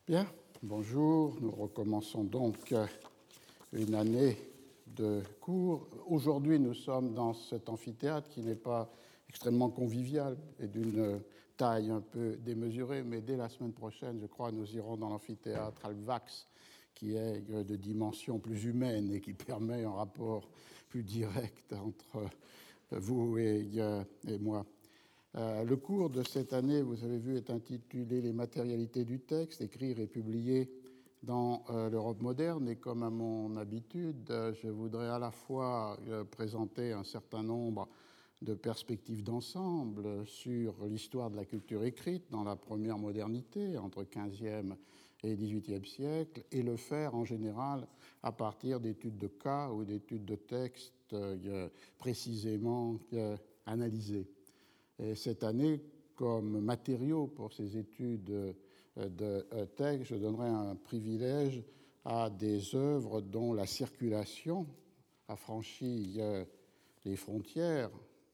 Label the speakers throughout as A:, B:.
A: Bien, bonjour. Nous recommençons donc une année de cours. Aujourd'hui, nous sommes dans cet amphithéâtre qui n'est pas extrêmement convivial et d'une taille un peu démesurée, mais dès la semaine prochaine, je crois, nous irons dans l'amphithéâtre Alvax, qui est de dimension plus humaine et qui permet un rapport plus direct entre vous et moi. Le cours de cette année, vous avez vu, est intitulé « Les matérialités du texte », écrit et publié dans l'Europe moderne. Et comme à mon habitude, je voudrais à la fois présenter un certain nombre de perspectives d'ensemble sur l'histoire de la culture écrite dans la première modernité, entre 15e et 18e siècle, et le faire en général à partir d'études de cas ou d'études de textes précisément analysés. Et cette année, comme matériau pour ces études de texte, je donnerai un privilège à des œuvres dont la circulation a franchi les frontières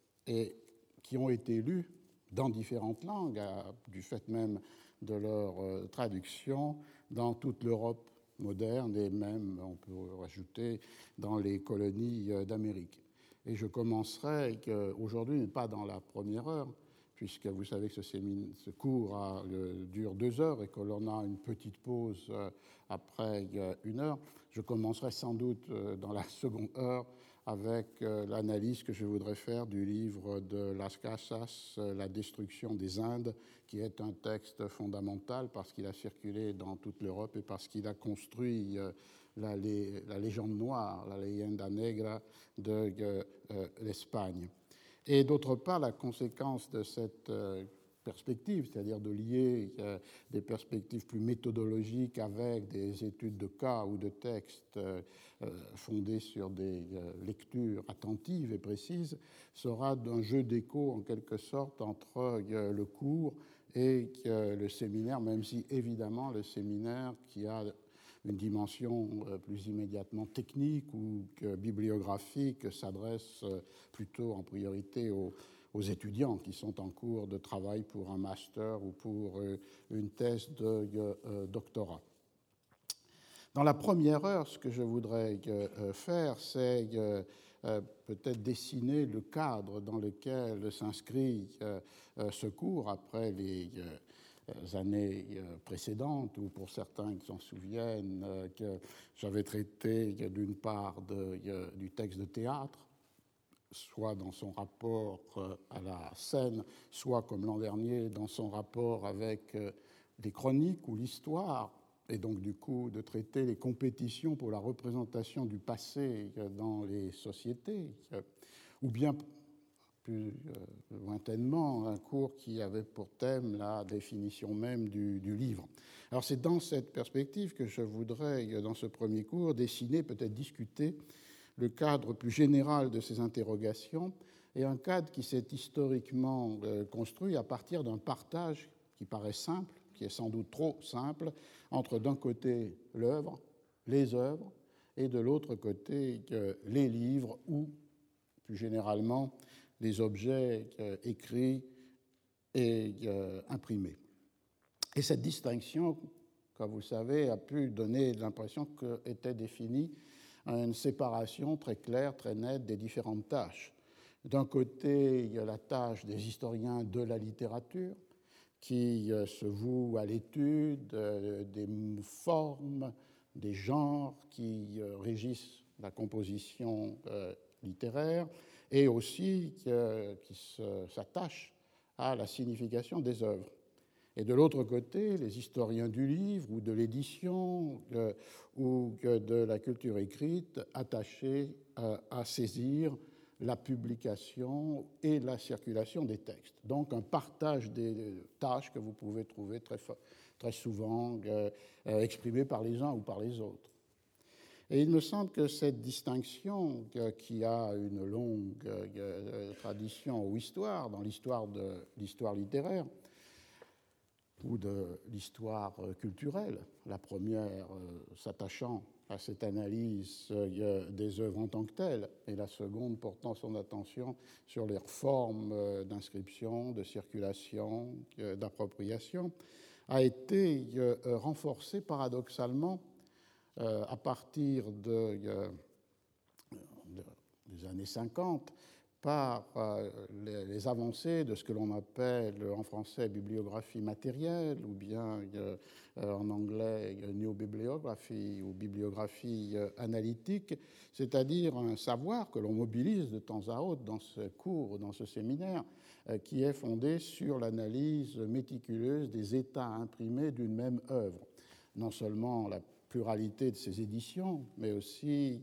A: et qui ont été lues dans différentes langues, du fait même de leur traduction, dans toute l'Europe moderne et même, on peut rajouter, dans les colonies d'Amérique. Et je commencerai aujourd'hui, pas dans la première heure, puisque vous savez que ce cours dure 2 heures et que l'on a une petite pause après 1 heure. Je commencerai sans doute dans la seconde heure avec l'analyse que je voudrais faire du livre de Las Casas, La destruction des Indes, qui est un texte fondamental parce qu'il a circulé dans toute l'Europe et parce qu'il a construit la légende noire, la leyenda negra de l'Espagne. Et d'autre part, la conséquence de cette perspective, c'est-à-dire de lier des perspectives plus méthodologiques avec des études de cas ou de textes fondées sur des lectures attentives et précises, sera d'un jeu d'écho en quelque sorte entre le cours et le séminaire, même si évidemment le séminaire qui a une dimension plus immédiatement technique ou bibliographique s'adresse plutôt en priorité aux étudiants qui sont en cours de travail pour un master ou pour une thèse de doctorat. Dans la première heure, ce que je voudrais faire, c'est peut-être dessiner le cadre dans lequel s'inscrit ce cours après les années précédentes, ou pour certains qui s'en souviennent, que j'avais traité d'une part du texte de théâtre, soit dans son rapport à la scène, soit, comme l'an dernier, dans son rapport avec les chroniques ou l'histoire, et donc du coup de traiter les compétitions pour la représentation du passé dans les sociétés, ou bien plus lointainement un cours qui avait pour thème la définition même du livre. Alors c'est dans cette perspective que je voudrais, dans ce premier cours, dessiner, peut-être discuter le cadre plus général de ces interrogations, et un cadre qui s'est historiquement construit à partir d'un partage qui paraît simple, qui est sans doute trop simple, entre d'un côté l'œuvre, les œuvres, et de l'autre côté les livres ou, plus généralement, les objets écrits et imprimés. Et cette distinction, comme vous savez, a pu donner l'impression qu'était définie une séparation très claire, très nette des différentes tâches. D'un côté, il y a la tâche des historiens de la littérature, qui se voue à l'étude des formes, des genres qui régissent la composition littéraire, et aussi qui s'attache à la signification des œuvres. Et de l'autre côté, les historiens du livre ou de l'édition ou de la culture écrite attachés à saisir la publication et la circulation des textes. Donc un partage des tâches que vous pouvez trouver très souvent exprimées par les uns ou par les autres. Et il me semble que cette distinction, qui a une longue tradition ou histoire, dans l'histoire de l'histoire littéraire ou de l'histoire culturelle, la première s'attachant à cette analyse des œuvres en tant que telles, et la seconde portant son attention sur leurs formes d'inscription, de circulation, d'appropriation, a été renforcée paradoxalement à partir des années 50 par les avancées de ce que l'on appelle en français bibliographie matérielle ou bien en anglais neobibliographie ou bibliographie analytique, c'est-à-dire un savoir que l'on mobilise de temps à autre dans ce cours, dans ce séminaire, qui est fondé sur l'analyse méticuleuse des états imprimés d'une même œuvre. Non seulement la pluralité de ses éditions, mais aussi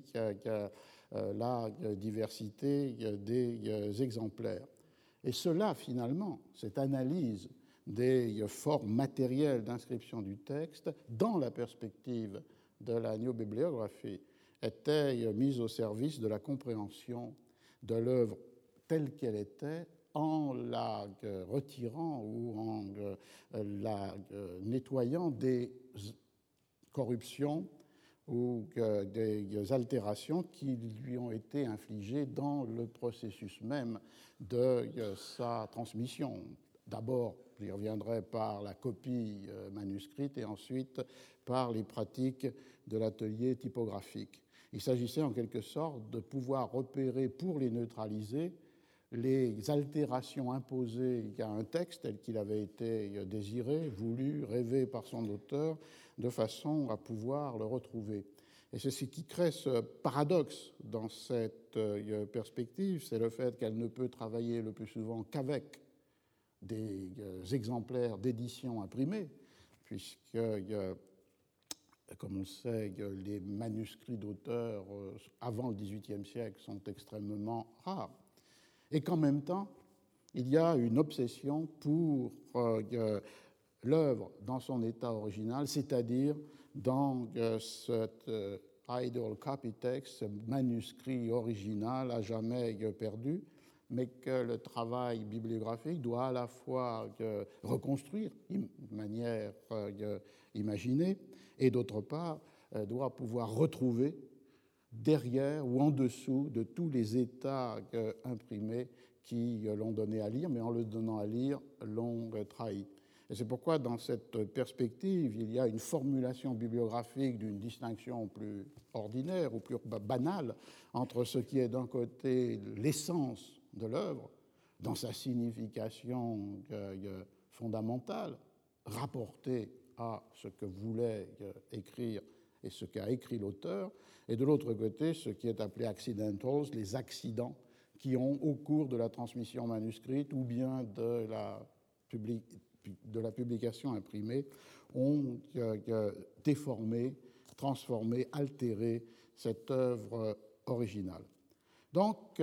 A: la diversité des exemplaires. Et cela, finalement, cette analyse des formes matérielles d'inscription du texte, dans la perspective de la néobibliographie, était mise au service de la compréhension de l'œuvre telle qu'elle était, en la retirant ou en la nettoyant des corruptions ou des altérations qui lui ont été infligées dans le processus même de sa transmission. D'abord, j'y reviendrai par la copie manuscrite et ensuite par les pratiques de l'atelier typographique. Il s'agissait en quelque sorte de pouvoir repérer pour les neutraliser les altérations imposées à un texte tel qu'il avait été désiré, voulu, rêvé par son auteur, de façon à pouvoir le retrouver. Et c'est ce qui crée ce paradoxe dans cette perspective, c'est le fait qu'elle ne peut travailler le plus souvent qu'avec des exemplaires d'édition imprimés, puisque, comme on le sait, les manuscrits d'auteurs avant le XVIIIe siècle sont extrêmement rares. Et qu'en même temps, il y a une obsession pour l'œuvre dans son état original, c'est-à-dire dans cet idle copy text, ce manuscrit original à jamais perdu, mais que le travail bibliographique doit à la fois reconstruire de manière imaginée et d'autre part doit pouvoir retrouver derrière ou en dessous de tous les états imprimés qui l'ont donné à lire, mais en le donnant à lire, l'ont trahi. Et c'est pourquoi, dans cette perspective, il y a une formulation bibliographique d'une distinction plus ordinaire ou plus banale entre ce qui est d'un côté l'essence de l'œuvre, dans sa signification fondamentale, rapportée à ce que voulait écrire et ce qu'a écrit l'auteur, et de l'autre côté, ce qui est appelé accidentals, les accidents qui ont, au cours de la transmission manuscrite ou bien de la publication imprimée, ont déformé, transformé, altéré cette œuvre originale. Donc,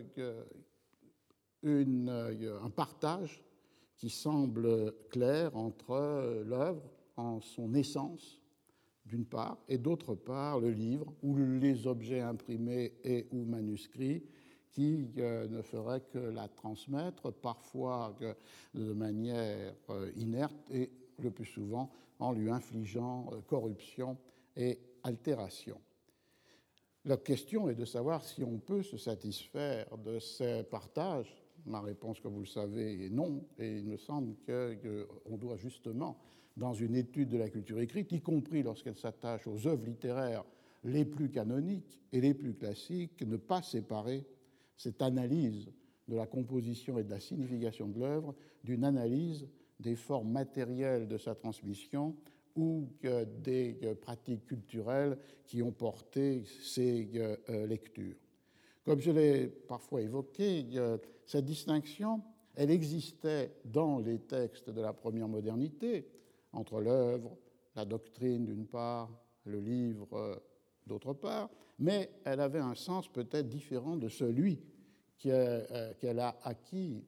A: un partage qui semble clair entre l'œuvre en son essence, d'une part, et d'autre part, le livre ou les objets imprimés et ou manuscrits qui ne feraient que la transmettre, parfois de manière inerte et le plus souvent en lui infligeant corruption et altération. La question est de savoir si on peut se satisfaire de ces partages. Ma réponse, comme vous le savez, est non, et il me semble qu'on doit justement, dans une étude de la culture écrite, y compris lorsqu'elle s'attache aux œuvres littéraires les plus canoniques et les plus classiques, ne pas séparer cette analyse de la composition et de la signification de l'œuvre d'une analyse des formes matérielles de sa transmission ou des pratiques culturelles qui ont porté ces lectures. Comme je l'ai parfois évoqué, cette distinction, elle existait dans les textes de la première modernité, entre l'œuvre, la doctrine d'une part, le livre d'autre part, mais elle avait un sens peut-être différent de celui qu'elle a acquis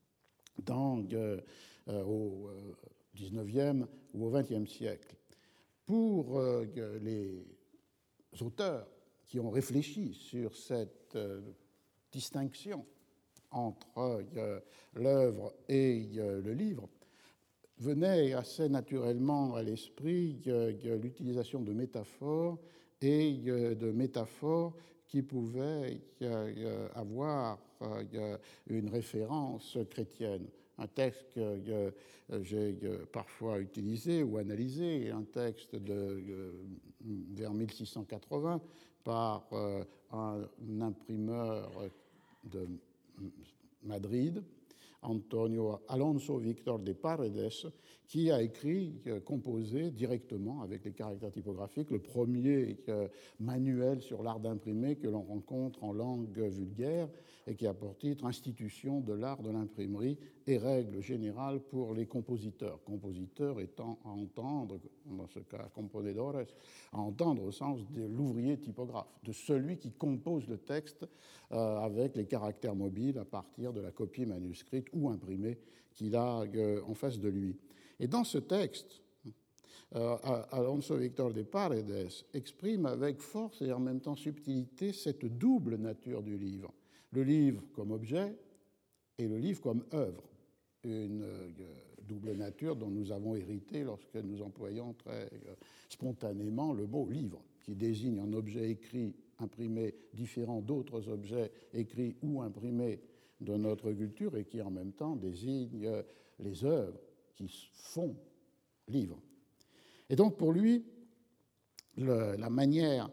A: au XIXe ou au XXe siècle. Pour les auteurs qui ont réfléchi sur cette distinction entre l'œuvre et le livre, venait assez naturellement à l'esprit l'utilisation de métaphores et de métaphores qui pouvaient avoir une référence chrétienne. un texte que j'ai parfois utilisé ou analysé, un texte vers 1680 par un imprimeur de Madrid, Antonio Alonso Victor de Paredes, qui a écrit, composé directement avec les caractères typographiques, le premier manuel sur l'art d'imprimer que l'on rencontre en langue vulgaire et qui a pour titre Institution de l'art de l'imprimerie et règles générales pour les compositeurs. Compositeur étant à entendre, dans ce cas componedores, à entendre au sens de l'ouvrier typographe, de celui qui compose le texte avec les caractères mobiles à partir de la copie manuscrite ou imprimée qu'il a en face de lui. Et dans ce texte, Alonso Victor de Paredes exprime avec force et en même temps subtilité cette double nature du livre. Le livre comme objet et le livre comme œuvre. Une double nature dont nous avons hérité lorsque nous employons très spontanément le mot livre, qui désigne un objet écrit, imprimé, différent d'autres objets écrits ou imprimés de notre culture et qui en même temps désigne les œuvres qui font livre. Et donc pour lui, la manière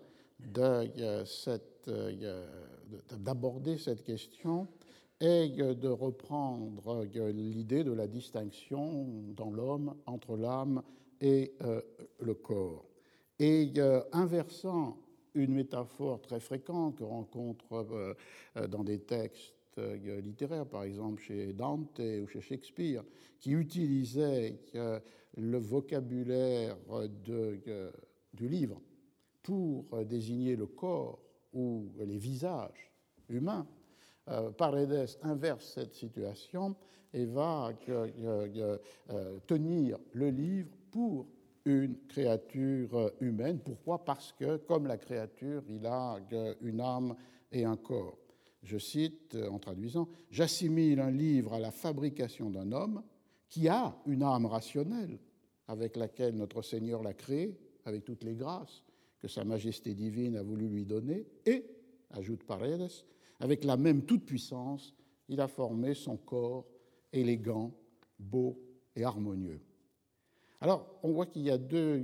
A: d'aborder cette question est de reprendre l'idée de la distinction dans l'homme entre l'âme et le corps. Et inversant une métaphore très fréquente qu'on rencontre dans des textes littéraires, par exemple chez Dante ou chez Shakespeare, qui utilisait le vocabulaire du livre pour désigner le corps ou les visages humains. Paredes inverse cette situation et va tenir le livre pour une créature humaine. Pourquoi ? Parce que, comme la créature, il a une âme et un corps. Je cite en traduisant, « J'assimile un livre à la fabrication d'un homme qui a une âme rationnelle avec laquelle notre Seigneur l'a créé, avec toutes les grâces que Sa Majesté divine a voulu lui donner, et, ajoute Paredes, avec la même toute-puissance, il a formé son corps élégant, beau et harmonieux. » Alors, on voit qu'il y a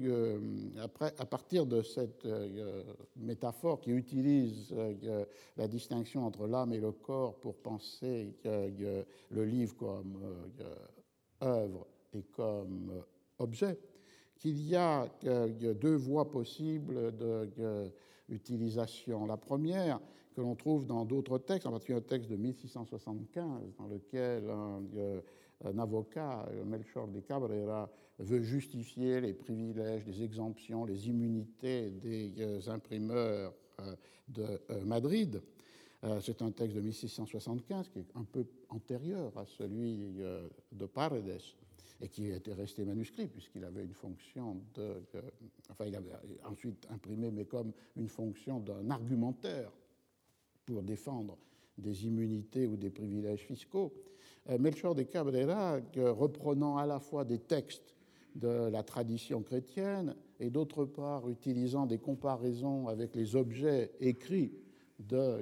A: à partir de cette métaphore qui utilise la distinction entre l'âme et le corps pour penser le livre comme œuvre et comme objet, qu'il y a deux voies possibles d'utilisation. La première, que l'on trouve dans d'autres textes, en particulier un texte de 1675, dans lequel un avocat, Melchor de Cabrera, veut justifier les privilèges, les exemptions, les immunités des imprimeurs de Madrid. C'est un texte de 1675 qui est un peu antérieur à celui de Paredes et qui était resté manuscrit puisqu'il avait une fonction il avait ensuite imprimé, mais comme une fonction d'un argumentaire pour défendre des immunités ou des privilèges fiscaux. Melchor de Cabrera, reprenant à la fois des textes de la tradition chrétienne et d'autre part utilisant des comparaisons avec les objets écrits de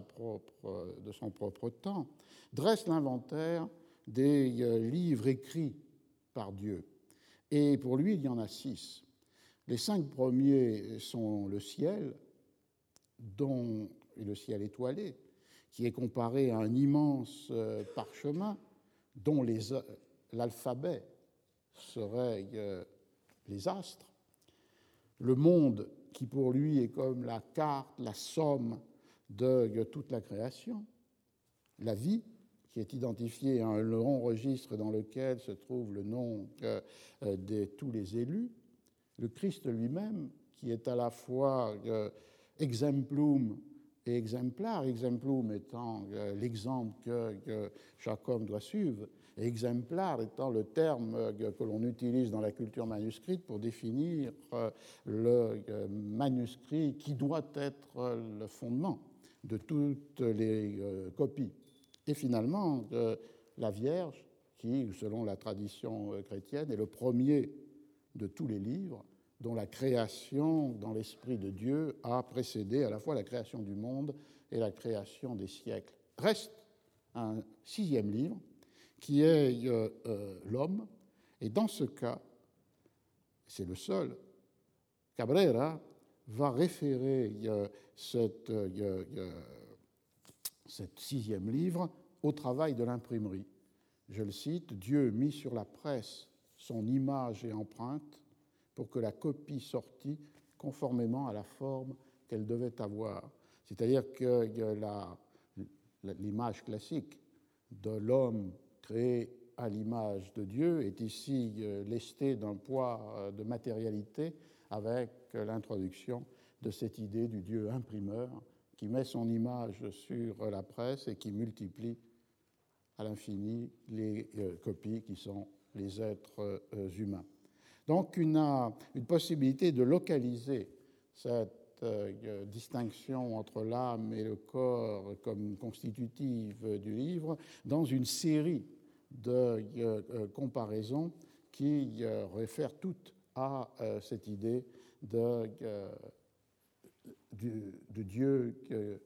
A: son propre temps, dresse l'inventaire des livres écrits par Dieu. Et pour lui, il y en a 6. Les 5 premiers sont le ciel, et le ciel étoilé, qui est comparé à un immense parchemin dont l'alphabet serait les astres, le monde qui pour lui est comme la carte, la somme de toute la création, la vie qui est identifiée à un long registre dans lequel se trouve le nom de tous les élus, le Christ lui-même qui est à la fois exemplum et exemplar, exemplum étant l'exemple que chaque homme doit suivre, et exemplar étant le terme que l'on utilise dans la culture manuscrite pour définir le manuscrit qui doit être le fondement de toutes les copies. Et finalement, la Vierge, qui, selon la tradition chrétienne, est le premier de tous les livres, dont la création dans l'Esprit de Dieu a précédé à la fois la création du monde et la création des siècles. Reste un 6e livre qui est l'homme. Et dans ce cas, c'est le seul, Cabrera va référer cet 6e livre au travail de l'imprimerie. Je le cite, « Dieu mit sur la presse son image et empreinte pour que la copie sortît conformément à la forme qu'elle devait avoir. » C'est-à-dire que l'image classique de l'homme créé à l'image de Dieu est ici lestée d'un poids de matérialité avec l'introduction de cette idée du Dieu imprimeur qui met son image sur la presse et qui multiplie à l'infini les copies qui sont les êtres humains. Donc une possibilité de localiser cette distinction entre l'âme et le corps comme constitutive du livre dans une série de comparaisons qui réfèrent toutes à cette idée de Dieu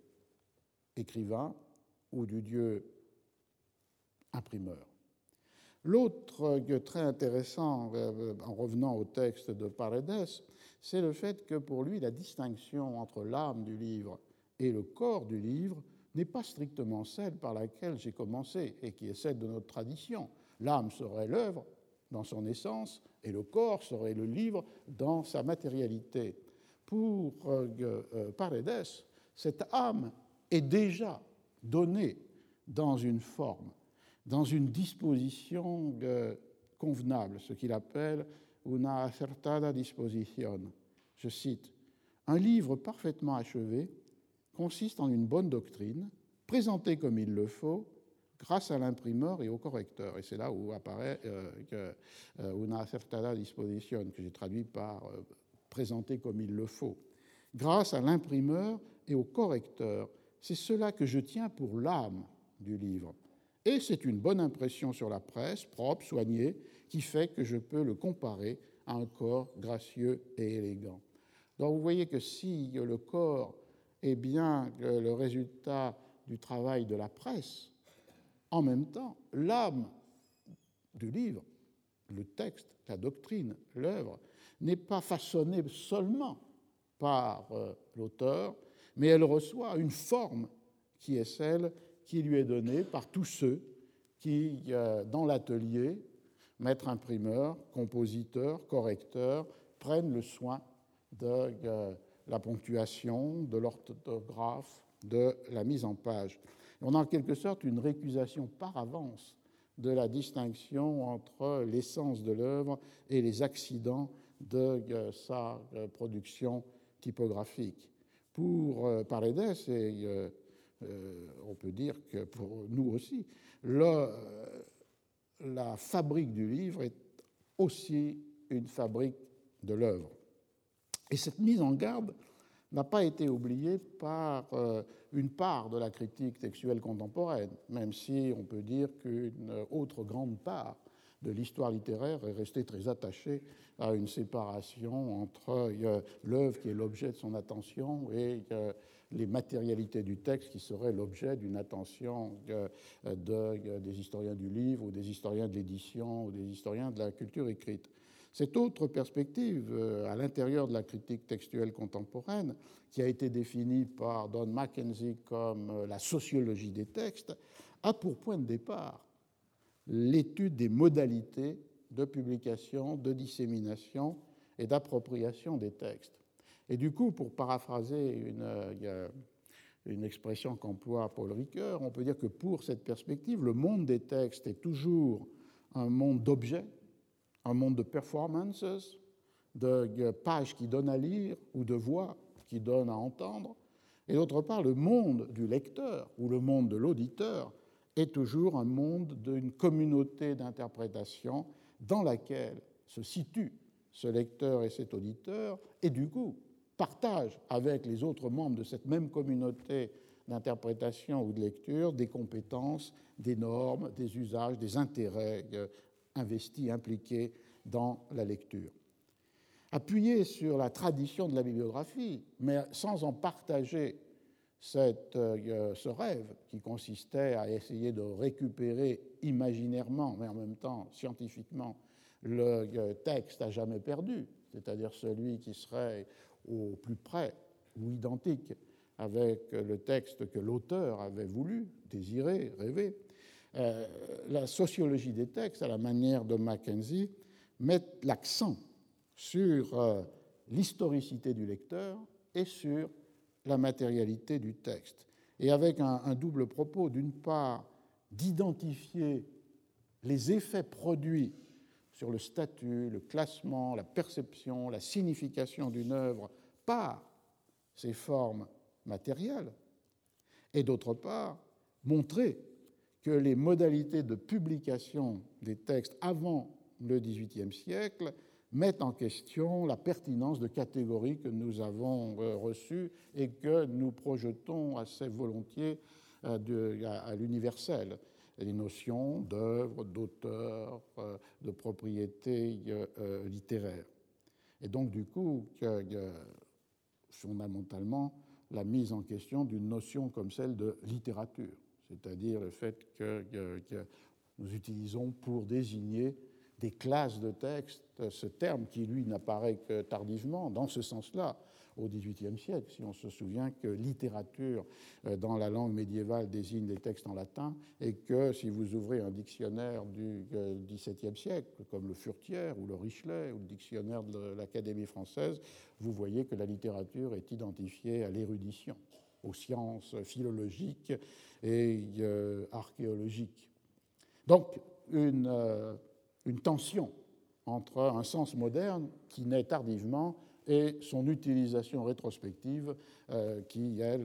A: écrivain ou du Dieu imprimeur. L'autre trait intéressant, en revenant au texte de Paredes, c'est le fait que pour lui, la distinction entre l'âme du livre et le corps du livre n'est pas strictement celle par laquelle j'ai commencé et qui est celle de notre tradition. L'âme serait l'œuvre dans son essence et le corps serait le livre dans sa matérialité. Pour Paredes, cette âme est déjà donnée dans une forme, dans une disposition convenable, ce qu'il appelle una acertada disposición. Je cite, « Un livre parfaitement achevé consiste en une bonne doctrine, présentée comme il le faut, grâce à l'imprimeur et au correcteur. » Et c'est là où apparaît una acertada disposición, que j'ai traduit par présentée comme il le faut. Grâce à l'imprimeur et au correcteur, c'est cela que je tiens pour l'âme du livre. Et c'est une bonne impression sur la presse, propre, soignée, qui fait que je peux le comparer à un corps gracieux et élégant. Donc vous voyez que si le corps est bien le résultat du travail de la presse, en même temps, l'âme du livre, le texte, la doctrine, l'œuvre, n'est pas façonnée seulement par l'auteur, mais elle reçoit une forme qui est celle qui lui est donnée par tous ceux qui, dans l'atelier, maître imprimeur, compositeur, correcteur, prennent le soin de la ponctuation, de l'orthographe, de la mise en page. On a en quelque sorte une récusation par avance de la distinction entre l'essence de l'œuvre et les accidents de sa production typographique. Pour Paredes, et on peut dire que pour nous aussi, la fabrique du livre est aussi une fabrique de l'œuvre. Et cette mise en garde n'a pas été oubliée par une part de la critique textuelle contemporaine, même si on peut dire qu'une autre grande part de l'histoire littéraire est restée très attachée à une séparation entre l'œuvre qui est l'objet de son attention et les matérialités du texte qui seraient l'objet d'une attention des historiens du livre ou des historiens de l'édition ou des historiens de la culture écrite. Cette autre perspective, à l'intérieur de la critique textuelle contemporaine, qui a été définie par Don Mackenzie comme la sociologie des textes, a pour point de départ l'étude des modalités de publication, de dissémination et d'appropriation des textes. Et du coup, pour paraphraser une expression qu'emploie Paul Ricoeur, on peut dire que pour cette perspective, le monde des textes est toujours un monde d'objets, un monde de performances, de pages qui donnent à lire ou de voix qui donnent à entendre, et d'autre part, le monde du lecteur ou le monde de l'auditeur est toujours un monde d'une communauté d'interprétation dans laquelle se situe ce lecteur et cet auditeur, et du coup partage avec les autres membres de cette même communauté d'interprétation ou de lecture des compétences, des normes, des usages, des intérêts investis, impliqués dans la lecture. Appuyé sur la tradition de la bibliographie, mais sans en partager ce rêve qui consistait à essayer de récupérer imaginairement, mais en même temps scientifiquement, le texte à jamais perdu, c'est-à-dire celui qui serait au plus près ou identique avec le texte que l'auteur avait voulu, désiré, rêvé. La sociologie des textes, à la manière de Mackenzie, met l'accent sur l'historicité du lecteur et sur la matérialité du texte, et avec un double propos, d'une part, d'identifier les effets produits sur le statut, le classement, la perception, la signification d'une œuvre par ses formes matérielles, et d'autre part, montrer que les modalités de publication des textes avant le XVIIIe siècle mettent en question la pertinence de catégories que nous avons reçues et que nous projetons assez volontiers à l'universel. Les notions d'œuvre, d'auteur, de propriété littéraire. Et donc, du coup, fondamentalement, la mise en question d'une notion comme celle de littérature, c'est-à-dire le fait que nous utilisons pour désigner des classes de textes, ce terme qui, lui, n'apparaît que tardivement, dans ce sens-là, au XVIIIe siècle, si on se souvient que littérature, dans la langue médiévale, désigne des textes en latin, et que si vous ouvrez un dictionnaire du XVIIe siècle, comme le Furetière ou le Richelet ou le dictionnaire de l'Académie française, vous voyez que la littérature est identifiée à l'érudition, aux sciences philologiques et archéologiques. Donc, une tension entre un sens moderne qui naît tardivement et son utilisation rétrospective qui, elle,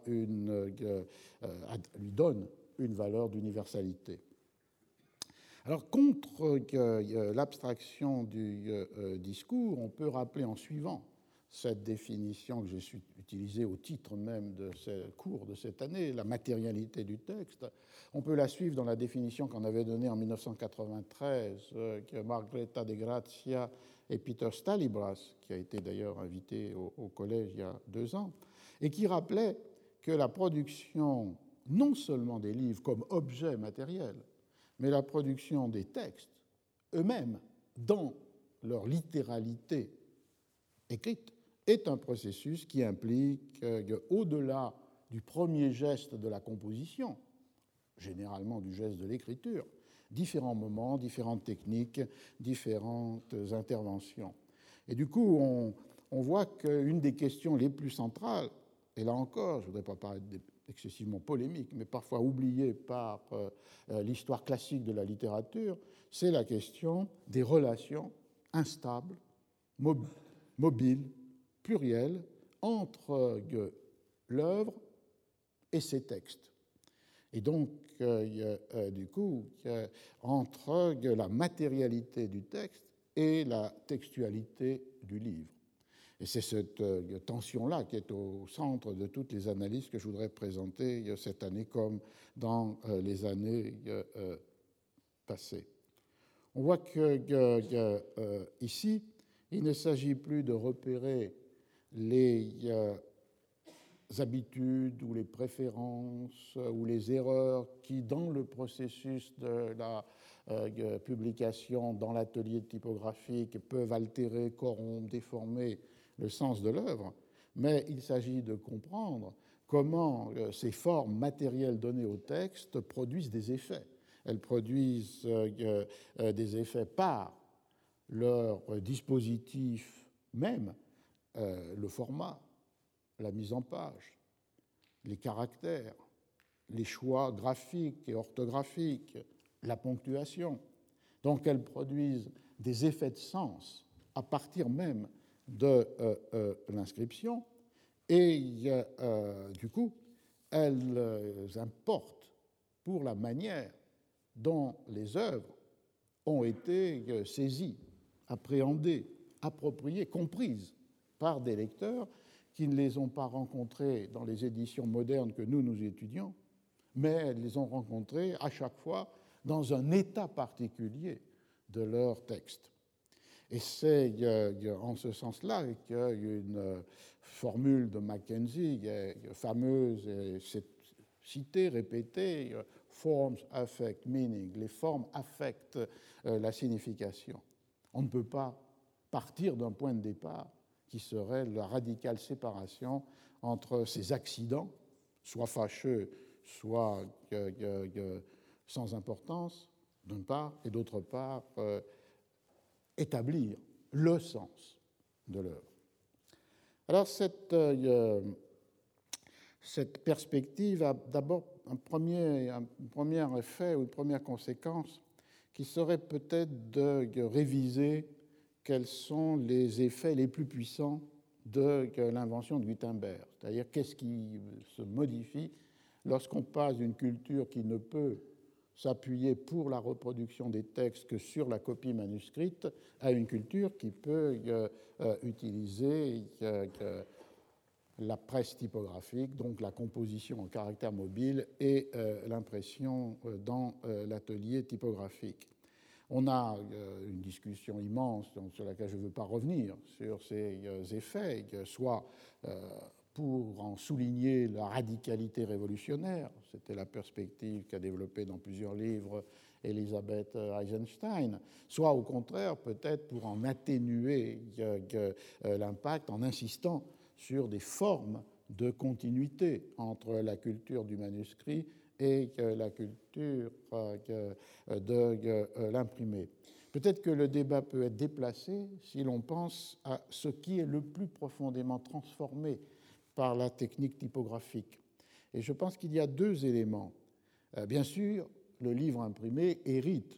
A: lui donne une valeur d'universalité. Alors, contre l'abstraction du discours, on peut rappeler en suivant cette définition que j'ai utilisée au titre même de ce cours de cette année, la matérialité du texte. On peut la suivre dans la définition qu'en avait donnée en 1993 que Margherita De Grazia et Peter Stalibras, qui a été d'ailleurs invité au collège il y a 2 ans, et qui rappelait que la production non seulement des livres comme objet matériel, mais la production des textes eux-mêmes dans leur littéralité écrite est un processus qui implique, au-delà du premier geste de la composition, généralement du geste de l'écriture, différents moments, différentes techniques, différentes interventions. Et du coup, on voit qu'une des questions les plus centrales, et là encore, je ne voudrais pas paraître excessivement polémique, mais parfois oubliée par l'histoire classique de la littérature, c'est la question des relations instables, mobiles, plurielles, entre l'œuvre et ses textes. Et donc, du coup, entre la matérialité du texte et la textualité du livre. Et c'est cette tension-là qui est au centre de toutes les analyses que je voudrais présenter cette année comme dans les années passées. On voit que ici, il ne s'agit plus de repérer les habitudes ou les préférences ou les erreurs qui, dans le processus de la publication dans l'atelier typographique, peuvent altérer, corrompre, déformer le sens de l'œuvre, mais il s'agit de comprendre comment ces formes matérielles données au texte produisent des effets. Elles produisent des effets par leur dispositif même, le format, la mise en page, les caractères, les choix graphiques et orthographiques, la ponctuation. Donc elles produisent des effets de sens à partir même de l'inscription et du coup elles importent pour la manière dont les œuvres ont été saisies, appréhendées, appropriées, comprises par des lecteurs qui ne les ont pas rencontrées dans les éditions modernes que nous étudions, mais elles les ont rencontrées à chaque fois dans un état particulier de leur texte. Et c'est en ce sens-là qu'une formule de Mackenzie fameuse, et c'est citée, répétée, forms affect meaning. Les formes affectent la signification. On ne peut pas partir d'un point de départ qui serait la radicale séparation entre ces accidents, soit fâcheux, soit sans importance, d'une part, et d'autre part, établir le sens de l'œuvre. Alors, cette perspective a d'abord un premier effet ou une première conséquence qui serait peut-être de réviser quels sont les effets les plus puissants de l'invention de Gutenberg, c'est-à-dire qu'est-ce qui se modifie lorsqu'on passe d'une culture qui ne peut s'appuyer pour la reproduction des textes que sur la copie manuscrite à une culture qui peut utiliser la presse typographique, donc la composition en caractère mobile et l'impression dans l'atelier typographique. On a une discussion immense sur laquelle je ne veux pas revenir sur ces effets, soit pour en souligner la radicalité révolutionnaire, c'était la perspective qu'a développée dans plusieurs livres Elisabeth Eisenstein, soit au contraire peut-être pour en atténuer l'impact en insistant sur des formes de continuité entre la culture du manuscrit et la culture de l'imprimé. Peut-être que le débat peut être déplacé si l'on pense à ce qui est le plus profondément transformé par la technique typographique. Et je pense qu'il y a deux éléments. Bien sûr, le livre imprimé hérite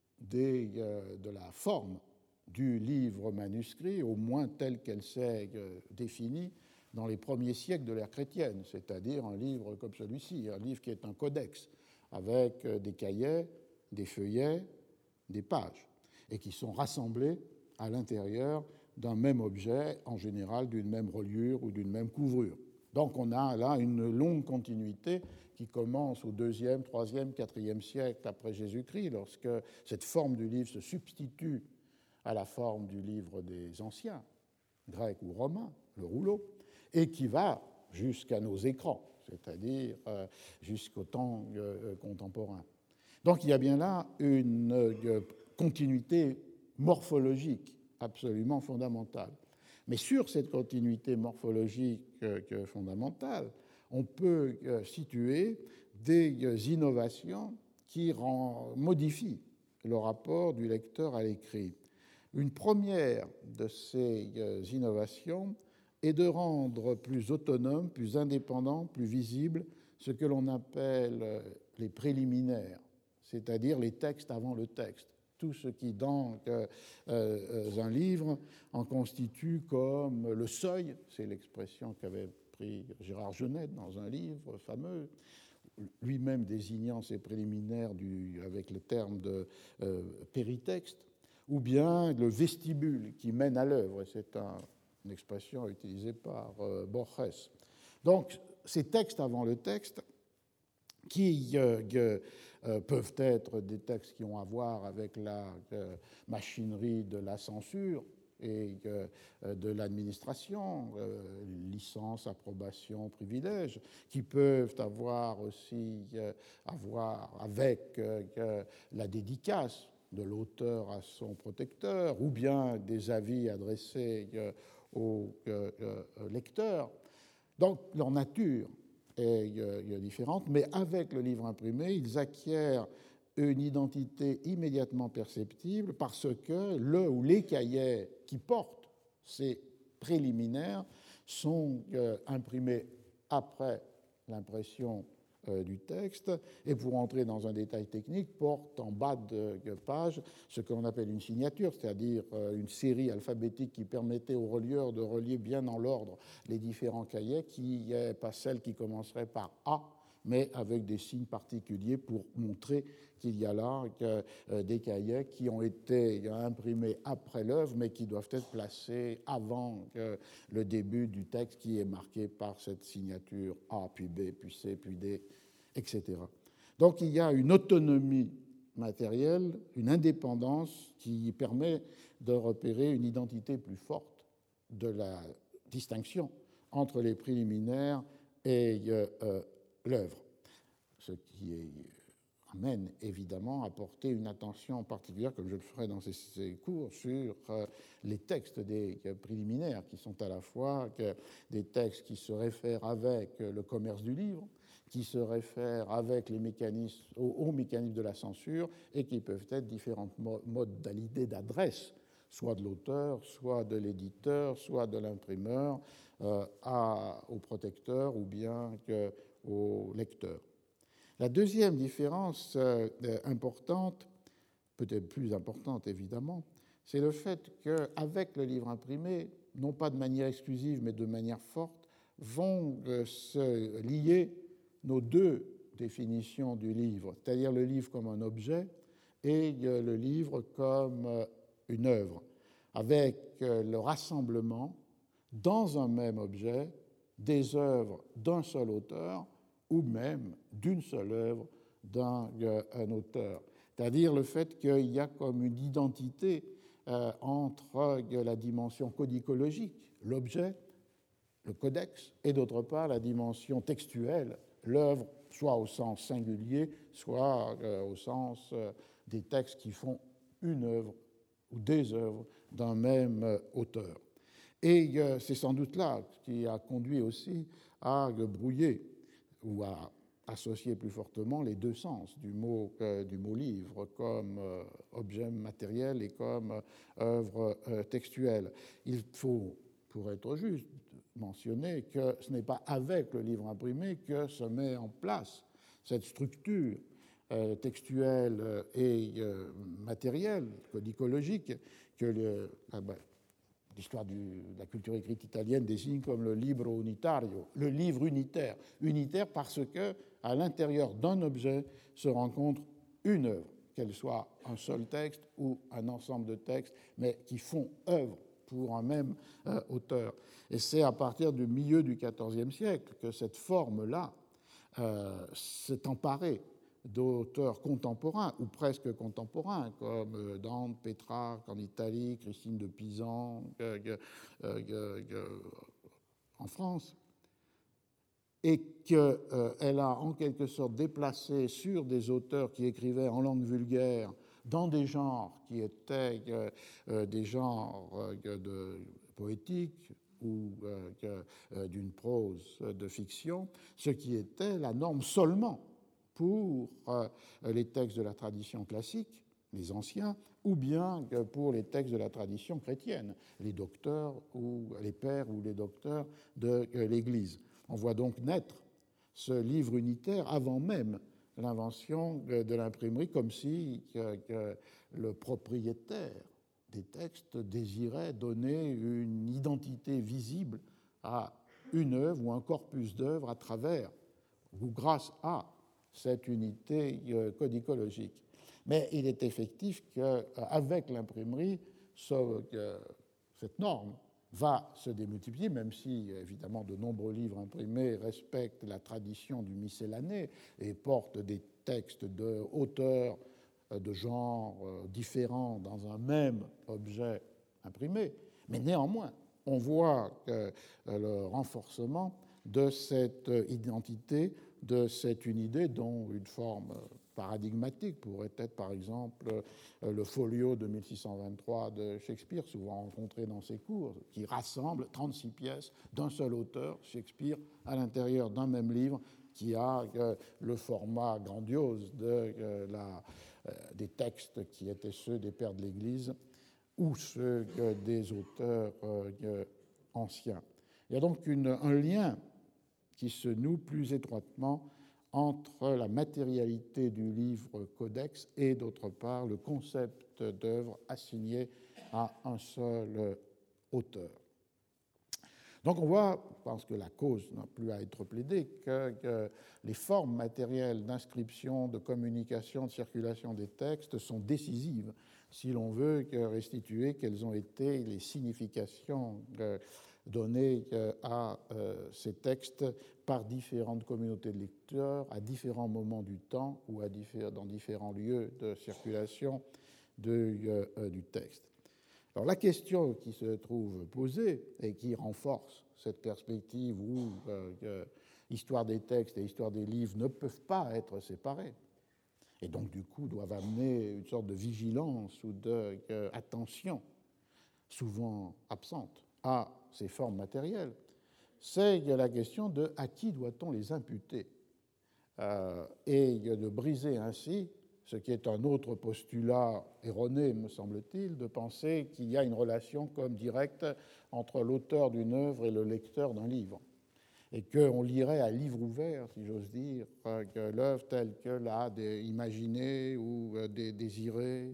A: de la forme du livre manuscrit, au moins telle qu'elle s'est définie dans les premiers siècles de l'ère chrétienne, c'est-à-dire un livre comme celui-ci, un livre qui est un codex, avec des cahiers, des feuillets, des pages, et qui sont rassemblés à l'intérieur d'un même objet, en général d'une même reliure ou d'une même couvrure. Donc on a là une longue continuité qui commence au IIe, IIIe, IVe siècle après Jésus-Christ, lorsque cette forme du livre se substitue à la forme du livre des anciens, grecs ou romains, le rouleau, et qui va jusqu'à nos écrans, c'est-à-dire jusqu'au temps contemporain. Donc il y a bien là une continuité morphologique absolument fondamentale. Mais sur cette continuité morphologique fondamentale, on peut situer des innovations qui modifient le rapport du lecteur à l'écrit. Une première de ces innovations est de rendre plus autonome, plus indépendant, plus visible ce que l'on appelle les préliminaires, c'est-à-dire les textes avant le texte. Tout ce qui, dans un livre, en constitue comme le seuil, c'est l'expression qu'avait pris Gérard Genette dans un livre fameux, lui-même désignant ces préliminaires avec le terme de péritexte, ou bien le vestibule qui mène à l'œuvre, c'est une expression utilisée par Borges. Donc, ces textes avant le texte, qui peuvent être des textes qui ont à voir avec la machinerie de la censure et de l'administration, licence, approbation, privilège, qui peuvent avoir aussi avec la dédicace de l'auteur à son protecteur, ou bien des avis adressés au lecteur. Donc, leur nature est différente, mais avec le livre imprimé, ils acquièrent une identité immédiatement perceptible parce que le ou les cahiers qui portent ces préliminaires sont imprimés après l'impression du texte, et pour entrer dans un détail technique, portent en bas de page ce que l'on appelle une signature, c'est-à-dire une série alphabétique qui permettait au relieur de relier bien dans l'ordre les différents cahiers, qui n'est pas celle qui commencerait par A, mais avec des signes particuliers pour montrer qu'il y a là des cahiers qui ont été imprimés après l'œuvre, mais qui doivent être placés avant le début du texte qui est marqué par cette signature A, puis B, puis C, puis D, etc. Donc il y a une autonomie matériel, une indépendance qui permet de repérer une identité plus forte de la distinction entre les préliminaires et l'œuvre, ce qui amène évidemment à porter une attention particulière, comme je le ferai dans ces cours, sur les textes des préliminaires, qui sont à la fois des textes qui se réfèrent avec le commerce du livre, qui se réfèrent avec les mécanismes, aux mécanismes de la censure, et qui peuvent être différentes modalités d'adresse, soit de l'auteur, soit de l'éditeur, soit de l'imprimeur, au protecteur ou bien au lecteur. La deuxième différence importante, peut-être plus importante évidemment, c'est le fait qu'avec le livre imprimé, non pas de manière exclusive mais de manière forte, vont se lier nos deux définitions du livre, c'est-à-dire le livre comme un objet et le livre comme une œuvre, avec le rassemblement dans un même objet des œuvres d'un seul auteur ou même d'une seule œuvre d'un auteur. C'est-à-dire le fait qu'il y a comme une identité entre la dimension codicologique, l'objet, le codex, et d'autre part la dimension textuelle, l'œuvre, soit au sens singulier, soit au sens des textes qui font une œuvre ou des œuvres d'un même auteur. Et c'est sans doute là qui a conduit aussi à brouiller ou à associer plus fortement les deux sens du mot livre comme objet matériel et comme œuvre textuelle. Il faut, pour être juste, mentionner que ce n'est pas avec le livre imprimé que se met en place cette structure textuelle et matérielle, codicologique, que l'histoire de la culture écrite italienne désigne comme le libro unitario, le livre unitaire. Unitaire parce que à l'intérieur d'un objet se rencontre une œuvre, qu'elle soit un seul texte ou un ensemble de textes, mais qui font œuvre pour un même auteur. Et c'est à partir du milieu du XIVe siècle que cette forme-là s'est emparée d'auteurs contemporains, ou presque contemporains, comme Dante, Pétrarque en Italie, Christine de Pisan en France, et qu'elle a en quelque sorte déplacé sur des auteurs qui écrivaient en langue vulgaire dans des genres qui étaient des genres poétiques ou d'une prose de fiction, ce qui était la norme seulement pour les textes de la tradition classique, les anciens, ou bien pour les textes de la tradition chrétienne, les docteurs ou les pères ou les docteurs de l'Église. On voit donc naître ce livre unitaire avant même l'invention de l'imprimerie, comme si le propriétaire des textes désirait donner une identité visible à une œuvre ou un corpus d'œuvres à travers ou grâce à cette unité codicologique. Mais il est effectif qu'avec l'imprimerie, cette norme va se démultiplier, même si, évidemment, de nombreux livres imprimés respectent la tradition du miscellané et portent des textes d'auteurs de genres différents dans un même objet imprimé. Mais néanmoins, on voit le renforcement de cette identité, de cette unité dont une forme paradigmatique pourrait être par exemple le folio de 1623 de Shakespeare, souvent rencontré dans ses cours, qui rassemble 36 pièces d'un seul auteur, Shakespeare, à l'intérieur d'un même livre, qui a le format grandiose des textes qui étaient ceux des pères de l'Église ou ceux des auteurs anciens. Il y a donc un lien qui se noue plus étroitement entre la matérialité du livre codex et, d'autre part, le concept d'œuvre assigné à un seul auteur. Donc on voit, je pense que la cause n'a plus à être plaidée, que les formes matérielles d'inscription, de communication, de circulation des textes sont décisives si l'on veut restituer quelles ont été les significations donnée à ces textes par différentes communautés de lecteurs à différents moments du temps ou dans différents lieux de circulation du texte. Alors la question qui se trouve posée et qui renforce cette perspective où l'histoire des textes et l'histoire des livres ne peuvent pas être séparées, et donc du coup doivent amener une sorte de vigilance ou d'attention souvent absente à ces formes matérielles, c'est la question de à qui doit-on les imputer et de briser ainsi ce qui est un autre postulat erroné, me semble-t-il, de penser qu'il y a une relation comme directe entre l'auteur d'une œuvre et le lecteur d'un livre, et qu'on lirait à livre ouvert, si j'ose dire, que l'œuvre telle que l'a imaginée ou désirée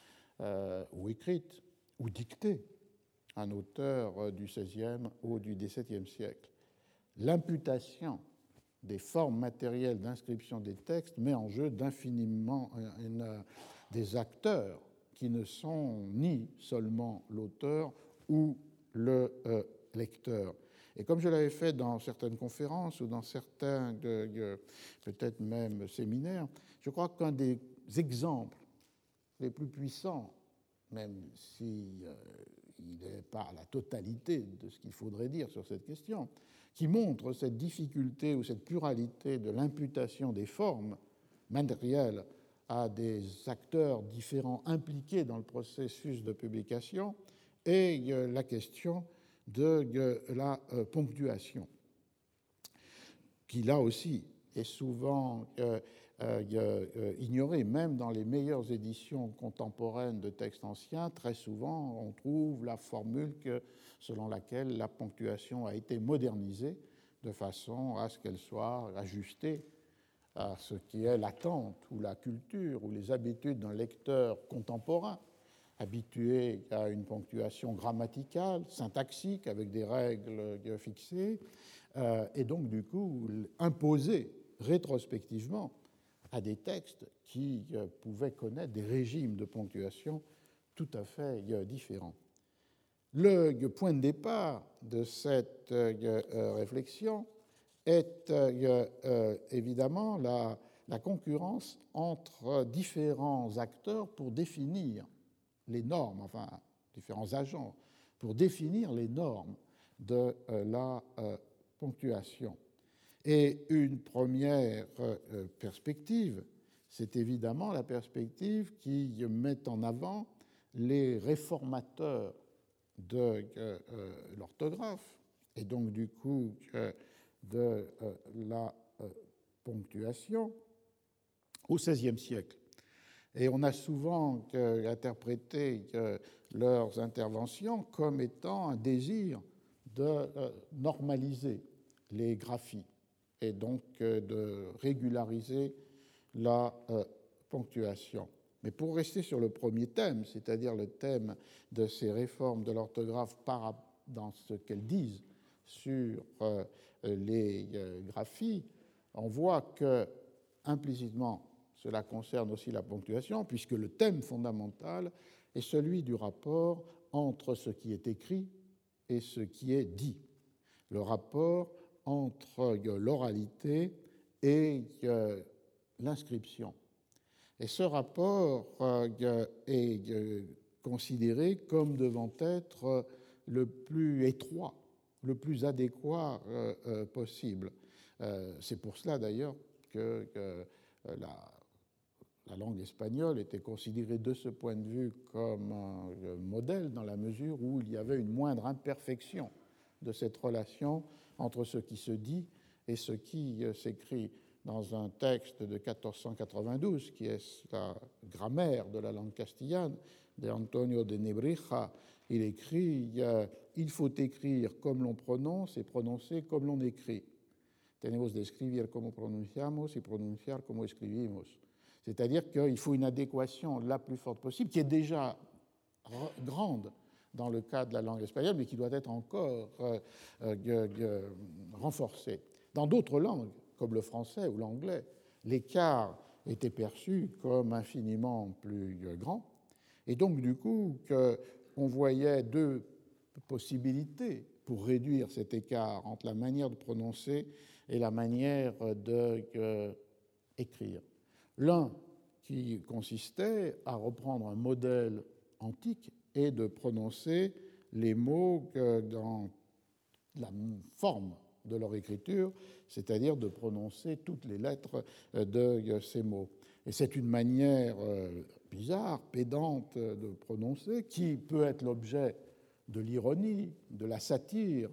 A: ou écrite ou dictée un auteur du XVIe ou du XVIIe siècle. L'imputation des formes matérielles d'inscription des textes met en jeu d'infiniment des acteurs qui ne sont ni seulement l'auteur ou le lecteur. Et comme je l'avais fait dans certaines conférences ou dans certains, peut-être même séminaires, je crois qu'un des exemples les plus puissants, même si il n'est pas la totalité de ce qu'il faudrait dire sur cette question, qui montre cette difficulté ou cette pluralité de l'imputation des formes matérielles à des acteurs différents impliqués dans le processus de publication, et la question de la ponctuation, qui là aussi est souvent ignorée, même dans les meilleures éditions contemporaines de textes anciens. Très souvent, on trouve la formule selon laquelle la ponctuation a été modernisée de façon à ce qu'elle soit ajustée à ce qui est l'attente ou la culture ou les habitudes d'un lecteur contemporain, habitué à une ponctuation grammaticale, syntaxique, avec des règles fixées, et donc du coup imposée rétrospectivement à des textes qui pouvaient connaître des régimes de ponctuation tout à fait différents. Le point de départ de cette réflexion est évidemment la concurrence entre différents acteurs pour définir les normes, enfin différents agents, pour définir les normes de la ponctuation. Et une première perspective, c'est évidemment la perspective qui met en avant les réformateurs de l'orthographe, et donc du coup de la ponctuation au XVIe siècle. Et on a souvent interprété leurs interventions comme étant un désir de normaliser les graphies et donc de régulariser la ponctuation. Mais pour rester sur le premier thème, c'est-à-dire le thème de ces réformes de l'orthographe dans ce qu'elles disent sur les graphies, on voit que implicitement cela concerne aussi la ponctuation, puisque le thème fondamental est celui du rapport entre ce qui est écrit et ce qui est dit, le rapport entre l'oralité et l'inscription. Et ce rapport est considéré comme devant être le plus étroit, le plus adéquat possible. C'est pour cela d'ailleurs que la langue espagnole était considérée de ce point de vue comme un modèle dans la mesure où il y avait une moindre imperfection de cette relation entre ce qui se dit et ce qui s'écrit. Dans un texte de 1492, qui est la grammaire de la langue castillane, de Antonio de Nebrija, il écrit « Il faut écrire comme l'on prononce et prononcer comme l'on écrit. Tenemos de escribir como pronunciamos y pronunciar como escribimos. » C'est-à-dire qu'il faut une adéquation la plus forte possible, qui est déjà grande dans le cas de la langue espagnole, mais qui doit être encore renforcée. Dans d'autres langues, comme le français ou l'anglais, l'écart était perçu comme infiniment plus grand. Et donc, du coup, on voyait deux possibilités pour réduire cet écart entre la manière de prononcer et la manière d'écrire. L'un qui consistait à reprendre un modèle antique et de prononcer les mots dans la forme de leur écriture, c'est-à-dire de prononcer toutes les lettres de ces mots. Et c'est une manière bizarre, pédante de prononcer, qui peut être l'objet de l'ironie, de la satire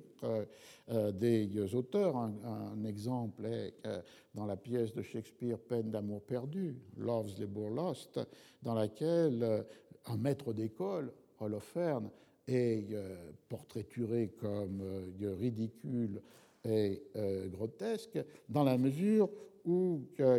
A: des auteurs. Un exemple est dans la pièce de Shakespeare Peine d'amour perdu, Love's Labour Lost, dans laquelle un maître d'école, Holoferne, est portraituré comme ridicule et grotesque, dans la mesure où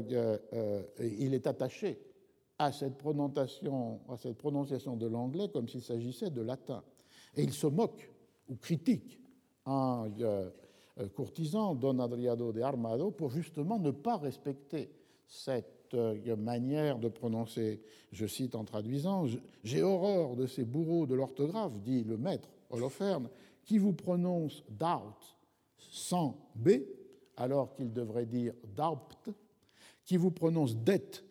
A: il est attaché à cette prononciation de l'anglais comme s'il s'agissait de latin. Et il se moque ou critique un courtisan, Don Adriano de Armado, pour justement ne pas respecter cette manière de prononcer. Je cite en traduisant, « J'ai horreur de ces bourreaux de l'orthographe, dit le maître Holoferne, qui vous prononcent doubt sans B, alors qu'il devrait dire doubt, qui vous prononcent dette,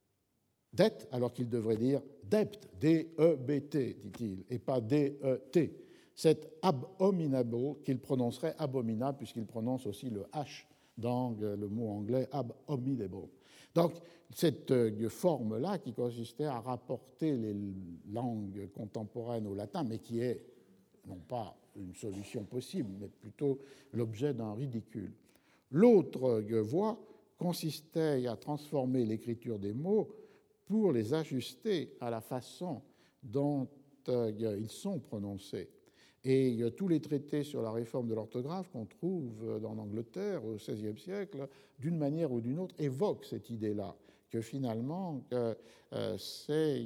A: alors qu'il devrait dire debt, D-E-B-T, dit-il, et pas D-E-T. C'est abominable qu'il prononcerait abominable, puisqu'il prononce aussi le H dans le mot anglais abominable. Donc, cette forme-là, qui consistait à rapporter les langues contemporaines au latin, mais qui est non pas une solution possible, mais plutôt l'objet d'un ridicule. L'autre voie consistait à transformer l'écriture des mots pour les ajuster à la façon dont ils sont prononcés. Et tous les traités sur la réforme de l'orthographe qu'on trouve en Angleterre au XVIe siècle, d'une manière ou d'une autre, évoquent cette idée-là, que finalement, c'est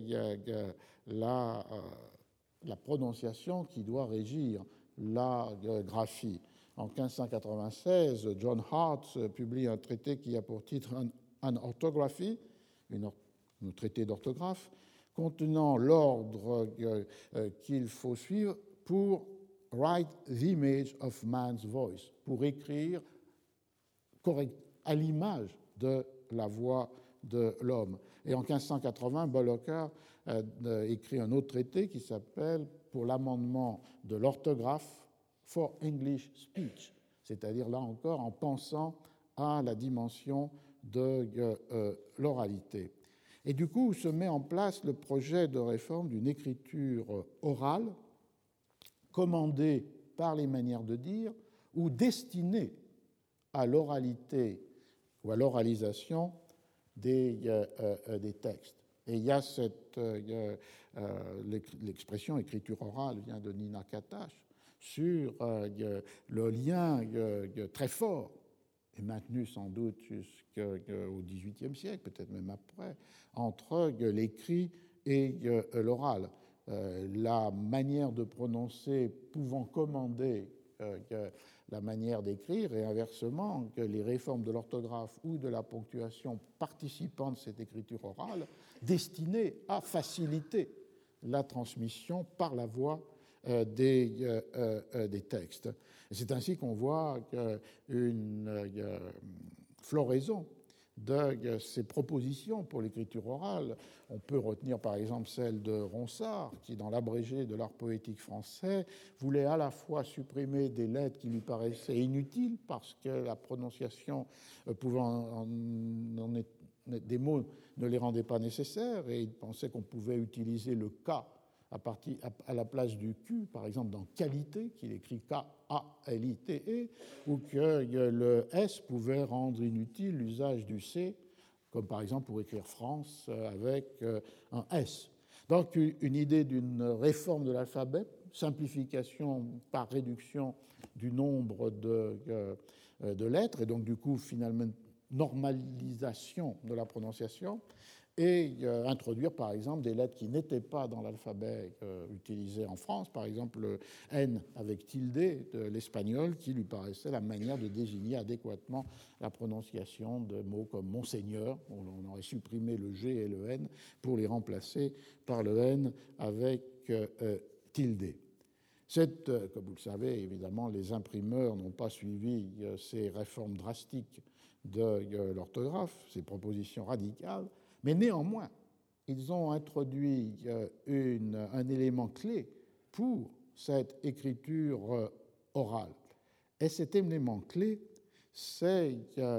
A: la prononciation qui doit régir la graphie. En 1596, John Hart publie un traité qui a pour titre An Orthography, un traité d'orthographe, contenant l'ordre qu'il faut suivre pour write the image of man's voice, pour écrire à l'image de la voix de l'homme. Et en 1580, Bollocker écrit un autre traité qui s'appelle Pour l'amendement de l'orthographe for English speech, c'est-à-dire là encore en pensant à la dimension de l'oralité. Et du coup, se met en place le projet de réforme d'une écriture orale, commandée par les manières de dire ou destinée à l'oralité ou à l'oralisation des textes. Et il y a l'expression écriture orale vient de Nina Katash sur le lien très fort et maintenu sans doute jusqu'au XVIIIe siècle, peut-être même après, entre l'écrit et l'oral. La manière de prononcer pouvant commander la manière d'écrire et inversement que les réformes de l'orthographe ou de la ponctuation participant de cette écriture orale destinée à faciliter la transmission par la voix des textes. C'est ainsi qu'on voit une floraison de ces propositions pour l'écriture orale. On peut retenir par exemple celle de Ronsard, qui, dans l'abrégé de l'art poétique français, voulait à la fois supprimer des lettres qui lui paraissaient inutiles, parce que la prononciation pouvant des mots ne les rendait pas nécessaires, et il pensait qu'on pouvait utiliser le K à la place du Q, par exemple dans qualité, qu'il écrit K-A-L-I-T-E, ou que le S pouvait rendre inutile l'usage du C, comme par exemple pour écrire France avec un S. Donc une idée d'une réforme de l'alphabet, simplification par réduction du nombre de lettres, et donc du coup finalement normalisation de la prononciation, et introduire par exemple des lettres qui n'étaient pas dans l'alphabet utilisé en France, par exemple le N avec tilde de l'espagnol, qui lui paraissait la manière de désigner adéquatement la prononciation de mots comme Monseigneur. On aurait supprimé le G et le N pour les remplacer par le N avec tilde. Comme vous le savez, évidemment, les imprimeurs n'ont pas suivi ces réformes drastiques de l'orthographe, ces propositions radicales, mais néanmoins, ils ont introduit un élément clé pour cette écriture orale. Et cet élément clé, c'est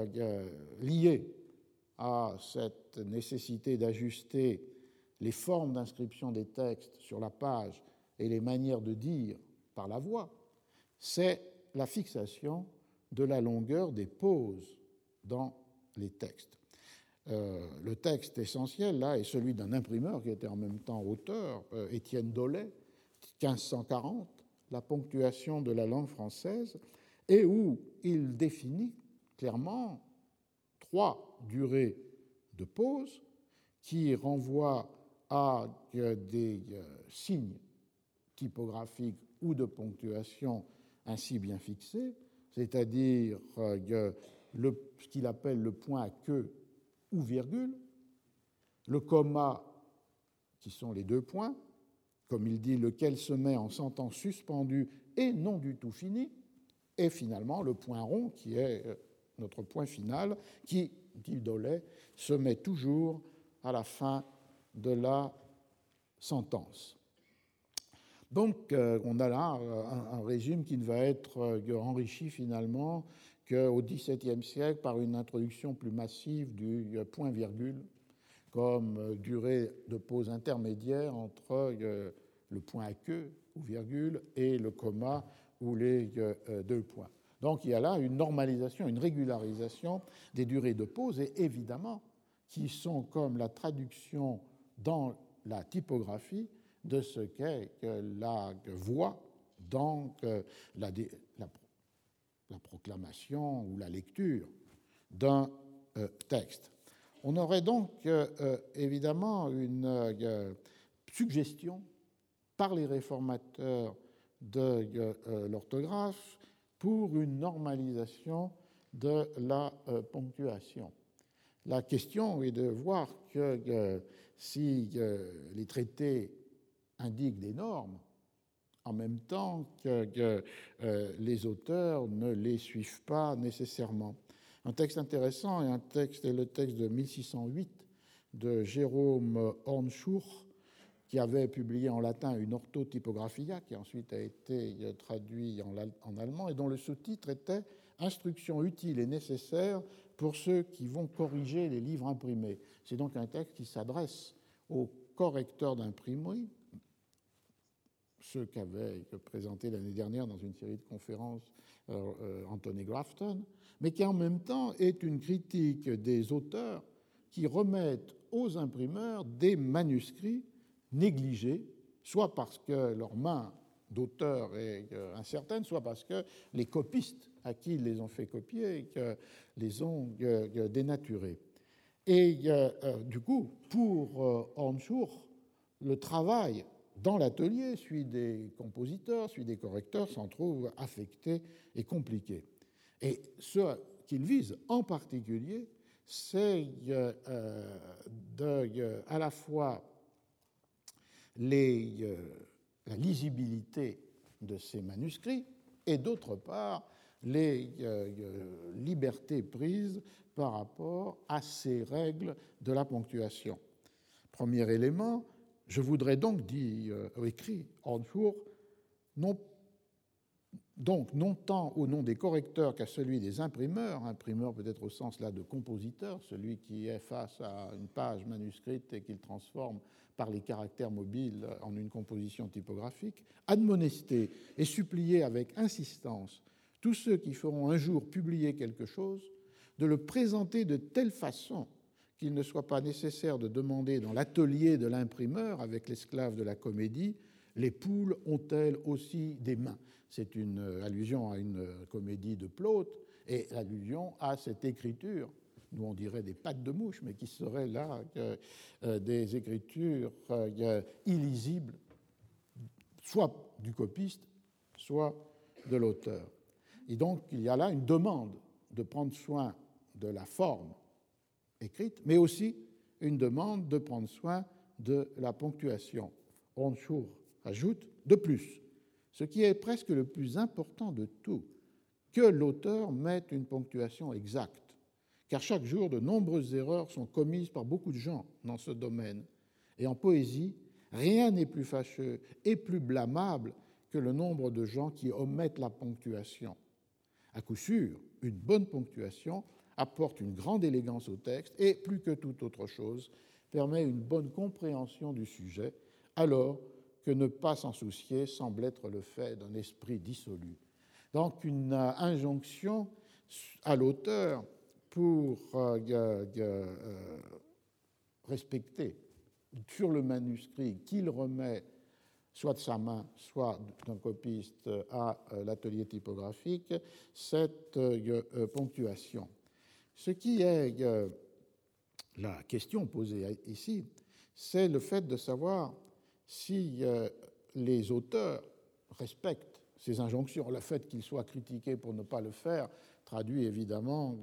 A: lié à cette nécessité d'ajuster les formes d'inscription des textes sur la page et les manières de dire par la voix, c'est la fixation de la longueur des pauses dans les textes. Le texte essentiel, là, est celui d'un imprimeur qui était en même temps auteur, Étienne Dolet, 1540, La ponctuation de la langue française, et où il définit clairement 3 durées de pause qui renvoient à des signes typographiques ou de ponctuation ainsi bien fixés, c'est-à-dire ce qu'il appelle le point à queue ou virgule, le comma, qui sont les 2 points, comme il dit, lequel se met en sentence suspendue et non du tout fini, et finalement le point rond, qui est notre point final, qui, dit Dolet, se met toujours à la fin de la sentence. Donc, on a là un régime qui ne va être enrichi finalement qu'au XVIIe siècle par une introduction plus massive du point-virgule comme durée de pause intermédiaire entre le point à queue ou virgule et le comma ou les 2 points. Donc, il y a là une normalisation, une régularisation des durées de pause et évidemment qui sont comme la traduction dans la typographie de ce qu'est la voix dans la proclamation ou la lecture d'un texte. On aurait donc évidemment une suggestion par les réformateurs de l'orthographe pour une normalisation de la ponctuation. La question est de voir que si les traités indiquent des normes, en même temps que les auteurs ne les suivent pas nécessairement. Un texte intéressant est le texte de 1608 de Jérôme Hornschur, qui avait publié en latin une Orthotypographia, qui ensuite a été traduit en allemand, et dont le sous-titre était « Instructions utiles et nécessaires pour ceux qui vont corriger les livres imprimés ». C'est donc un texte qui s'adresse aux correcteurs d'imprimerie, ceux qu'avait présenté l'année dernière dans une série de conférences Anthony Grafton, mais qui en même temps est une critique des auteurs qui remettent aux imprimeurs des manuscrits négligés, soit parce que leur main d'auteur est incertaine, soit parce que les copistes à qui ils les ont fait copier les ont dénaturés. Et du coup, pour Hornschur, le travail dans l'atelier, celui des compositeurs, celui des correcteurs, s'en trouve affecté et compliqué. Et ce qu'il vise en particulier, c'est à la fois la lisibilité de ces manuscrits et d'autre part les libertés prises par rapport à ces règles de la ponctuation. Premier élément, je voudrais donc, écrit Hornschur, non tant au nom des correcteurs qu'à celui des imprimeurs peut-être au sens là de compositeur, celui qui est face à une page manuscrite et qu'il transforme par les caractères mobiles en une composition typographique, admonester et supplier avec insistance tous ceux qui feront un jour publier quelque chose de le présenter de telle façon qu'il ne soit pas nécessaire de demander dans l'atelier de l'imprimeur, avec l'esclave de la comédie, les poules ont-elles aussi des mains? C'est une allusion à une comédie de Plaute et allusion à cette écriture, nous on dirait des pattes de mouche, mais qui seraient là des écritures illisibles, soit du copiste, soit de l'auteur. Et donc il y a là une demande de prendre soin de la forme écrite, mais aussi une demande de prendre soin de la ponctuation. Hornschur ajoute, de plus,
B: ce qui est presque le plus important de tout, que l'auteur mette une ponctuation exacte, car chaque jour, de nombreuses erreurs sont commises par beaucoup de gens dans ce domaine. Et en poésie, rien n'est plus fâcheux et plus blâmable que le nombre de gens qui omettent la ponctuation. À coup sûr, une bonne ponctuation apporte une grande élégance au texte et, plus que toute autre chose, permet une bonne compréhension du sujet, alors que ne pas s'en soucier semble être le fait d'un esprit dissolu. Donc une injonction à l'auteur pour respecter sur le manuscrit qu'il remet soit de sa main, soit d'un copiste à l'atelier typographique, cette ponctuation. Ce qui est la question posée ici, c'est le fait de savoir si les auteurs respectent ces injonctions. Le fait qu'ils soient critiqués pour ne pas le faire traduit évidemment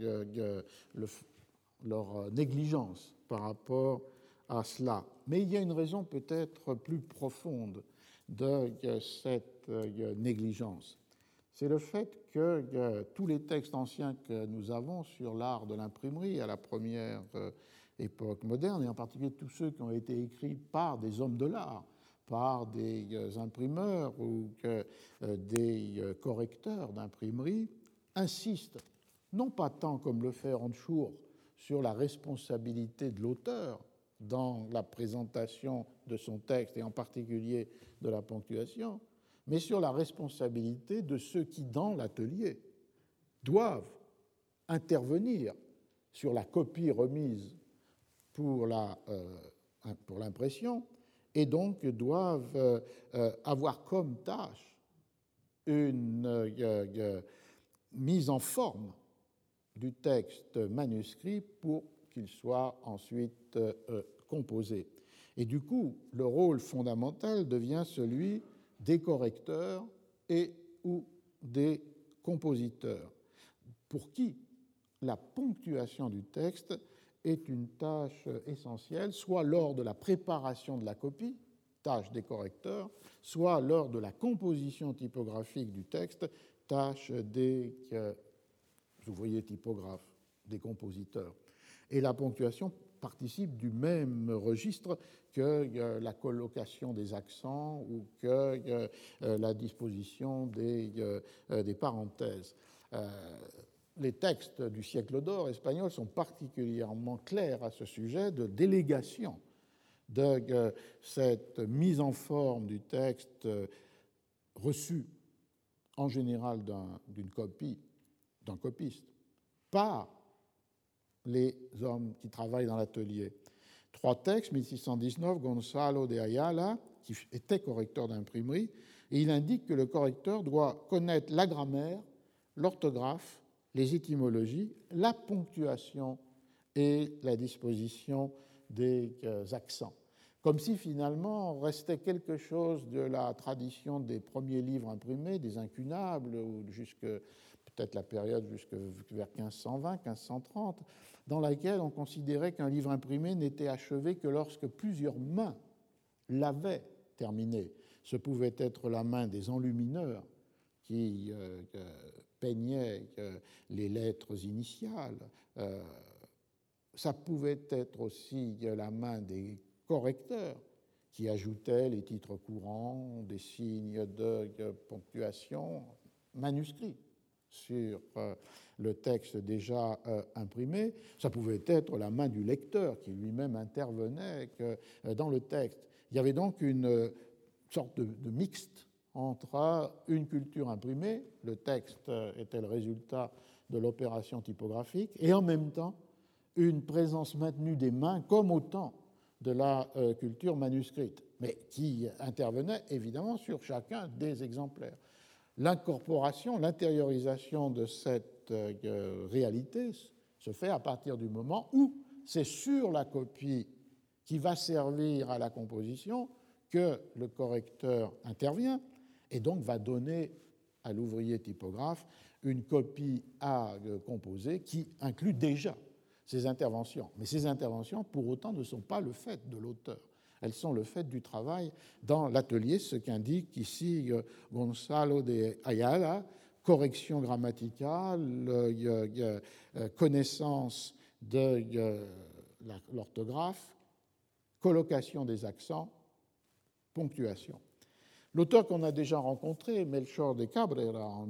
B: leur négligence par rapport à cela. Mais il y a une raison peut-être plus profonde de cette négligence. C'est le fait que tous les textes anciens que nous avons sur l'art de l'imprimerie à la première époque moderne, et en particulier tous ceux qui ont été écrits par des hommes de l'art, par des imprimeurs ou des correcteurs d'imprimerie, insistent, non pas tant comme le fait Randschur sur la responsabilité de l'auteur dans la présentation de son texte, et en particulier de la ponctuation, mais sur la responsabilité de ceux qui, dans l'atelier, doivent intervenir sur la copie remise pour l'impression, et donc doivent avoir comme tâche une mise en forme du texte manuscrit pour qu'il soit ensuite composé. Et du coup, le rôle fondamental devient celui des correcteurs et ou des compositeurs, pour qui la ponctuation du texte est une tâche essentielle, soit lors de la préparation de la copie, tâche des correcteurs, soit lors de la composition typographique du texte, tâche des ouvriers typographes, des compositeurs. Et la ponctuation participe du même registre que la colocation des accents ou que la disposition des parenthèses. Les textes du siècle d'or espagnol sont particulièrement clairs à ce sujet de délégation de cette mise en forme du texte reçu en général d'une copie, d'un copiste, par les hommes qui travaillent dans l'atelier. 3 textes, 1619, Gonzalo de Ayala, qui était correcteur d'imprimerie, et il indique que le correcteur doit connaître la grammaire, l'orthographe, les étymologies, la ponctuation et la disposition des accents. Comme si finalement restait quelque chose de la tradition des premiers livres imprimés, des incunables, ou jusque peut-être la période jusque vers 1520, 1530, dans laquelle on considérait qu'un livre imprimé n'était achevé que lorsque plusieurs mains l'avaient terminé. Ce pouvait être la main des enlumineurs qui peignaient les lettres initiales. Ça pouvait être aussi la main des correcteurs qui ajoutaient les titres courants, des signes de ponctuation manuscrits sur le texte déjà imprimé. Ça pouvait être la main du lecteur qui lui-même intervenait dans le texte. Il y avait donc une sorte de mixte entre une culture imprimée, le texte était le résultat de l'opération typographique, et en même temps une présence maintenue des mains comme au temps de la culture manuscrite, mais qui intervenait évidemment sur chacun des exemplaires. L'incorporation, l'intériorisation de cette réalité se fait à partir du moment où c'est sur la copie qui va servir à la composition que le correcteur intervient et donc va donner à l'ouvrier typographe une copie à composer qui inclut déjà ces interventions. Mais ces interventions, pour autant, ne sont pas le fait de l'auteur. elles sont le fait du travail dans l'atelier, ce qu'indique ici Gonzalo de Ayala, correction grammaticale, connaissance de l'orthographe, collocation des accents, ponctuation. L'auteur qu'on a déjà rencontré, Melchor de Cabrera, en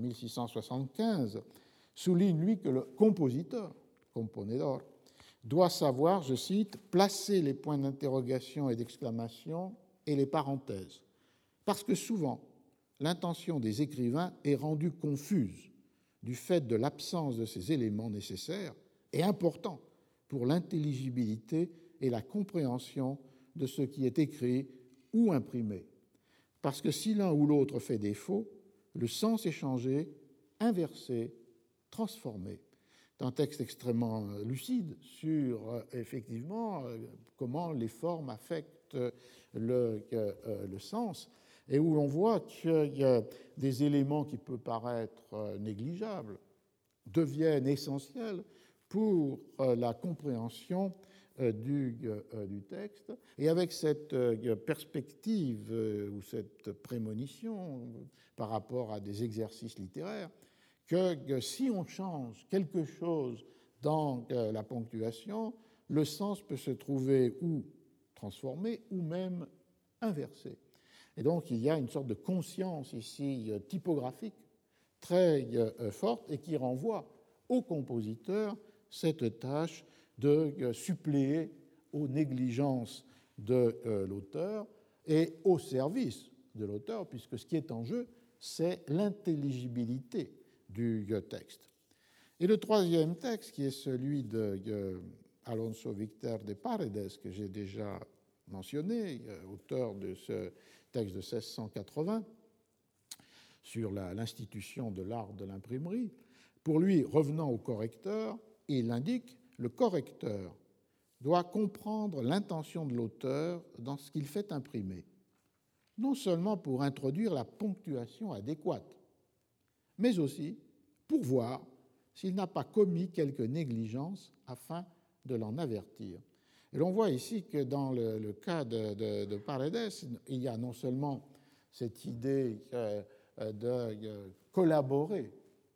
B: 1675, souligne, lui, que le compositeur, componedor, doit savoir, je cite, placer les points d'interrogation et d'exclamation et les parenthèses, parce que souvent, l'intention des écrivains est rendue confuse du fait de l'absence de ces éléments nécessaires et importants pour l'intelligibilité et la compréhension de ce qui est écrit ou imprimé. Parce que si l'un ou l'autre fait défaut, le sens est changé, inversé, transformé. C'est un texte extrêmement lucide sur, effectivement, comment les formes affectent le sens, et où l'on voit qu'il y a des éléments qui peuvent paraître négligeables deviennent essentiels pour la compréhension du texte. Et avec cette perspective ou cette prémonition par rapport à des exercices littéraires, que si on change quelque chose dans la ponctuation, le sens peut se trouver ou transformé ou même inversé. Et donc, il y a une sorte de conscience ici typographique très forte et qui renvoie au compositeur cette tâche de suppléer aux négligences de l'auteur et au service de l'auteur, puisque ce qui est en jeu, c'est l'intelligibilité du texte. Et le troisième texte, qui est celui de Alonso Victor de Paredes, que j'ai déjà mentionné, auteur de ce texte de 1680 sur l'institution de l'art de l'imprimerie, pour lui, revenant au correcteur, il indique « Le correcteur doit comprendre l'intention de l'auteur dans ce qu'il fait imprimer, non seulement pour introduire la ponctuation adéquate, mais aussi pour voir s'il n'a pas commis quelque négligence afin de l'en avertir. » Et l'on voit ici que dans le cas de Paredes, il y a non seulement cette idée de collaborer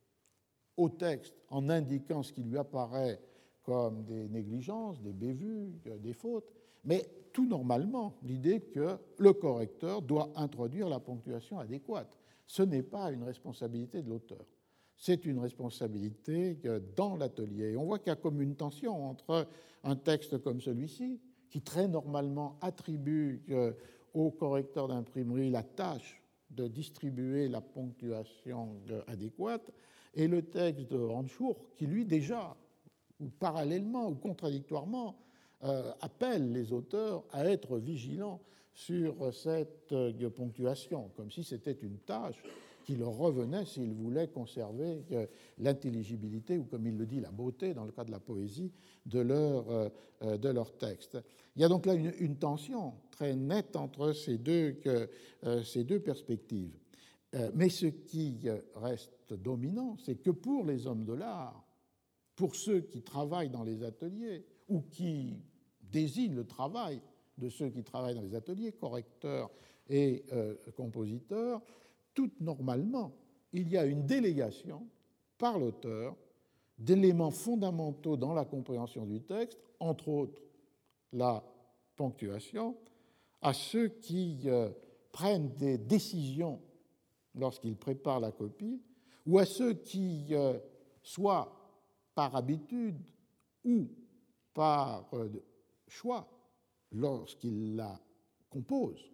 B: au texte en indiquant ce qui lui apparaît comme des négligences, des bévues, des fautes, mais tout normalement l'idée que le correcteur doit introduire la ponctuation adéquate. Ce n'est pas une responsabilité de l'auteur, c'est une responsabilité dans l'atelier. Et on voit qu'il y a comme une tension entre un texte comme celui-ci, qui très normalement attribue au correcteur d'imprimerie la tâche de distribuer la ponctuation adéquate, et le texte de Ranchour, qui lui déjà, ou parallèlement ou contradictoirement, appelle les auteurs à être vigilants sur cette ponctuation, comme si c'était une tâche qui leur revenait s'ils voulaient conserver l'intelligibilité, ou comme il le dit, la beauté, dans le cas de la poésie, de leur texte. Il y a donc là une tension très nette entre ces deux perspectives. Mais ce qui reste dominant, c'est que pour les hommes de l'art, pour ceux qui travaillent dans les ateliers ou qui désignent le travail de ceux qui travaillent dans les ateliers, correcteurs et compositeurs, tout normalement, il y a une délégation par l'auteur d'éléments fondamentaux dans la compréhension du texte, entre autres la ponctuation, à ceux qui prennent des décisions lorsqu'ils préparent la copie, ou à ceux qui, soit par habitude ou par choix, lorsqu'ils la composent,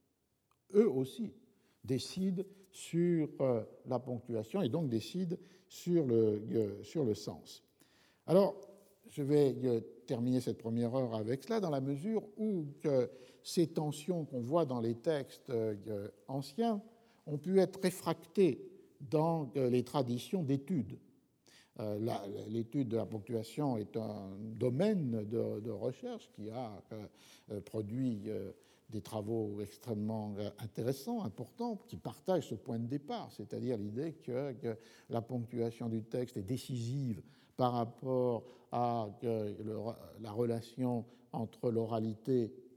B: eux aussi décident sur la ponctuation et donc décident sur le sens. Alors, je vais terminer cette première heure avec cela, dans la mesure où ces tensions qu'on voit dans les textes anciens ont pu être réfractées dans les traditions d'études. L'étude de la ponctuation est un domaine de recherche qui a produit des travaux extrêmement intéressants, importants, qui partagent ce point de départ, c'est-à-dire l'idée que la ponctuation du texte est décisive par rapport à la relation entre l'oralité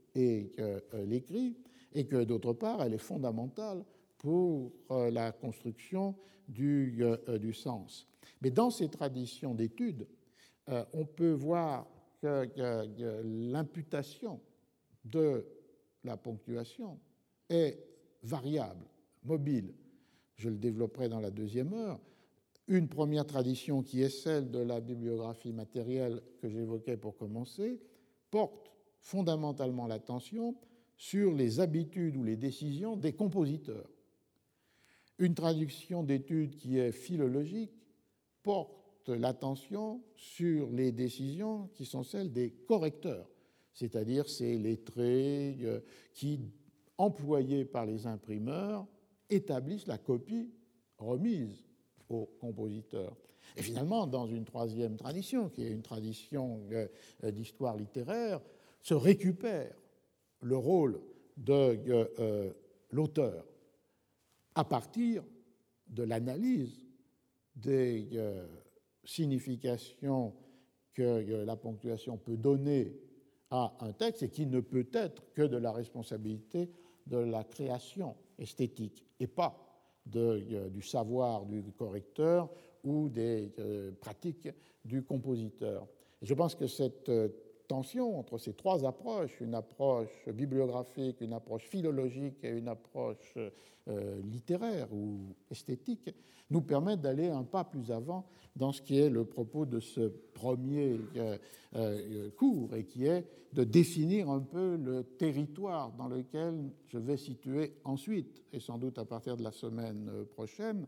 B: et l'écrit, et que d'autre part, elle est fondamentale pour la construction du sens. Mais dans ces traditions d'études, on peut voir que l'imputation de la ponctuation est variable, mobile. Je le développerai dans la deuxième heure. Une première tradition, qui est celle de la bibliographie matérielle que j'évoquais pour commencer, porte fondamentalement l'attention sur les habitudes ou les décisions des compositeurs. Une tradition d'études qui est philologique porte l'attention sur les décisions qui sont celles des correcteurs, c'est-à-dire ces lettrés qui, employés par les imprimeurs, établissent la copie remise aux compositeurs. Et finalement, dans une troisième tradition, qui est une tradition d'histoire littéraire, se récupère le rôle de l'auteur à partir de l'analyse des significations que la ponctuation peut donner à un texte et qui ne peut être que de la responsabilité de la création esthétique et pas du savoir du correcteur ou des pratiques du compositeur. Et je pense que cette tension entre ces trois approches, une approche bibliographique, une approche philologique et une approche littéraire ou esthétique, nous permet d'aller un pas plus avant dans ce qui est le propos de ce premier cours et qui est de définir un peu le territoire dans lequel je vais situer ensuite, et sans doute à partir de la semaine prochaine,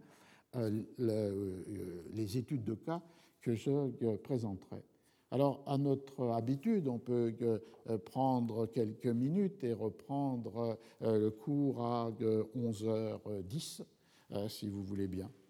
B: les études de cas que je présenterai. Alors, à notre habitude, on peut prendre quelques minutes et reprendre le cours à 11h10, si vous voulez bien.